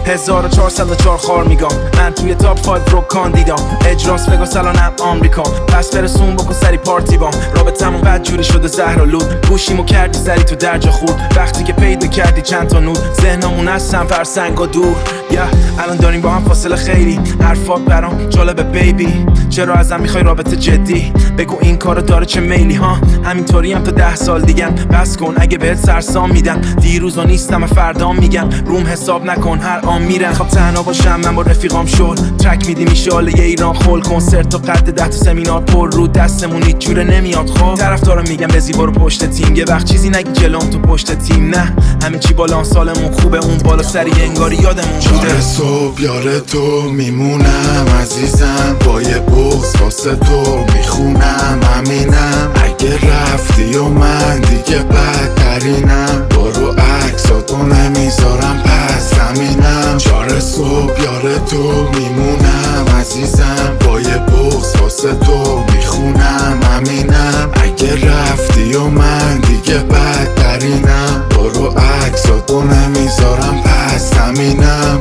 1404 خار میگم من توی تاپ 5 رو کاندیدام اجراس وگاس الانم آمریکا پس برسون بکن سری پارتی بام رابطمون بد جوری شده زهر و لود گوشیمو کردی سری تو درجا خورد وقتی که پیدا کردی چند تا نود ذهنمون هستن فرسنگ و دور الان داریم با هم فاصله خیلی حرفات برام جالبه بیبی چرا ازم میخوای رابطه جدی بگو این کارو داره چه میلی ها همینطوری هم تا 10 سال دیگن بس کن اگه بهت سرسام میدن دیروزا نیستم فردا میگم روم حساب نکن هر آن میرن خب تنها باشم من با رفیقام شل ترک میدیم ایشاله یه ایران خول کنسرت و قد 10 تا سمینار پر رو دستمون هیچ جوره نمیاد خب طرفدارا میگم بزی برو پشت تیم یه وقت چیزی نگی جلوم تو پشت تیم نه همین چی بالان سالمون خوبه اون بالا سری انگاری یادمون بوده صبح یار تو میمونم عزیزم با یه بغض واسه تو میخونم همینم اگه رفتی و من دیگه بدترینم برو عکساتو نمیذارم پس همینم 4 صبح یار تو میمونم عزیزم با یه بغض واسه تو میخونم همینم اگه رفتی و من دیگه بدترینم برو عکساتو نمیذارم پس همینم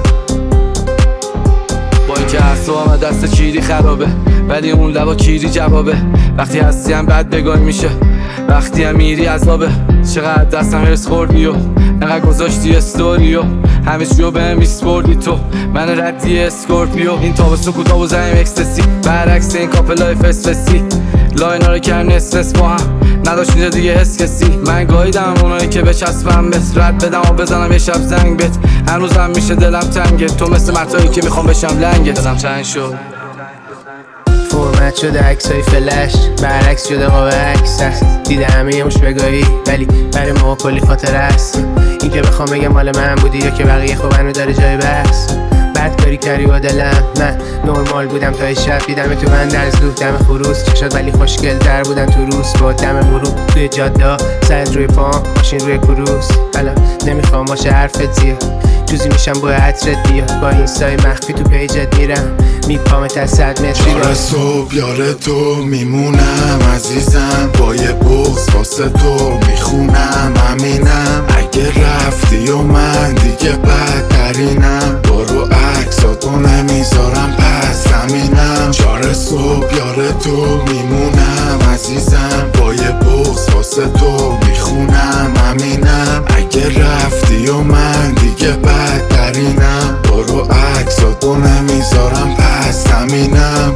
با اینکه اعصابم دست چیری خرابه ولی اون لبا کیری جوابه وقتی هستی هم بد بگاه میشه وقتی هم میری عذابه چقدر دستم هرس خوردی و نقدر گذاشتی استوریو همه چیو بهم میسپردی تو من ردی اسکورپیو این تابستون کوتاه و زنیم اکستسی برعکس این کاپلای فسفسی لاین ها رو کرم نسنس با هم نداشت اینجا دیگه حس کسی من گاهیدم اونایی که بچسبم بس رد بدم و بزنم یه شب زنگ بت هنوزم میشه دلم تنگه تو مثل متایی که میخوام بشم لنگه دلم تنگ شد فرمت شده عکسای فلش برعکس شده قاب عکس هست دیده همه موش بگاهی ولی برای ما کلی خاطر است این که بخوام بگم مال من بودی یا که بقیه خوب هنو داره جای بس بد کاری کردی با دلم من نورمال بودم تا شب دیدم تو اندرز دو دم خروس چشات ولی خوشگل در بودن تو روز با دم غروب توی جاده سرت روی پام ماشین روی کروس الان نمیخوام باشه حرفت زیاد جوزی میشم با عطرت بیاد با اینستای مخفی تو پیجت میرم میپامت از 100 متری 4 صبح یار تو میمونم عزیزم با یه بغض واسه تو میخونم همینم اگه رفتی و من دیگه بدترینم برو عکساتو نمیذارم پس همینم 4 صبح یار تو میمونم عزیزم با یه بغض واسه تو میخونم همینم اگه رفتی و من دیگه بدترینم برو عکساتو نمیذارم پس همینم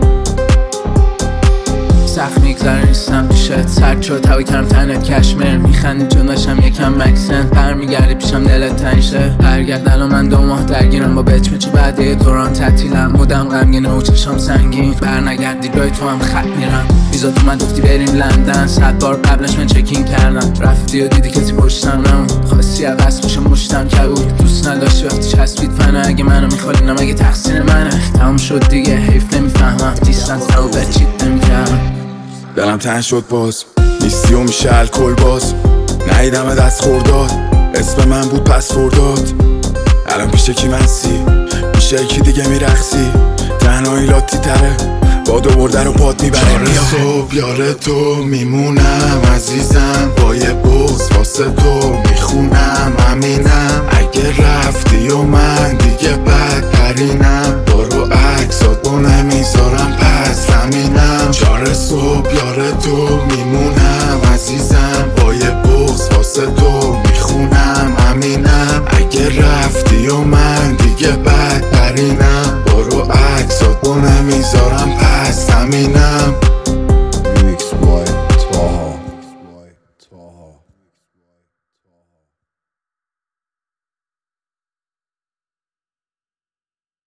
سخت میگذره نیستم پیشت سرد شد هوای کردم تنت کشمر میخندی چون داشتم یکم مکسن برمیگردی پیشم دلت تنگ شه برگرد الان من 2 ماه درگیرم با بچمچ بعد یه دوران تعطیلم مدام غمگینه و چشام سنگین برنگردی جای تو هم خط میرم ویزا تو من گفتی بریم لندن 100 بار قبلش من چکین کردم رفتی و دیدی کسی پشتم نمون خواستی عوض خوشم مشتم کبود دوست نداشتی وقتی چسبید فنه اگه منو میخواد اینم اگه تقصیر منه تموم شد دیگه حیف نمیفهمم دیستنس رو بچید نمیکردم دلم تنگ شد باز نیستی و میشه الکل باز نهیدم دست خورداد اسم من بود پسورداد الان پیش کی منسی پیش یکی دیگه میرخصی تنهایی لاتی تره باد و برده رو پاد میبره 4 صبح یار تو میمونم عزیزم با یه بغض واسه تو میخونم همینم اگه رفتی و من دیگه بدترینم برو عکساتو نمیذارم پس همینم 4 صبح یار تو میمونم عزیزم با یه بغض واسه تو میخونم همینم اگه رفتی و من دیگه بدترینم برو عکساتو نمیذارم پس همینم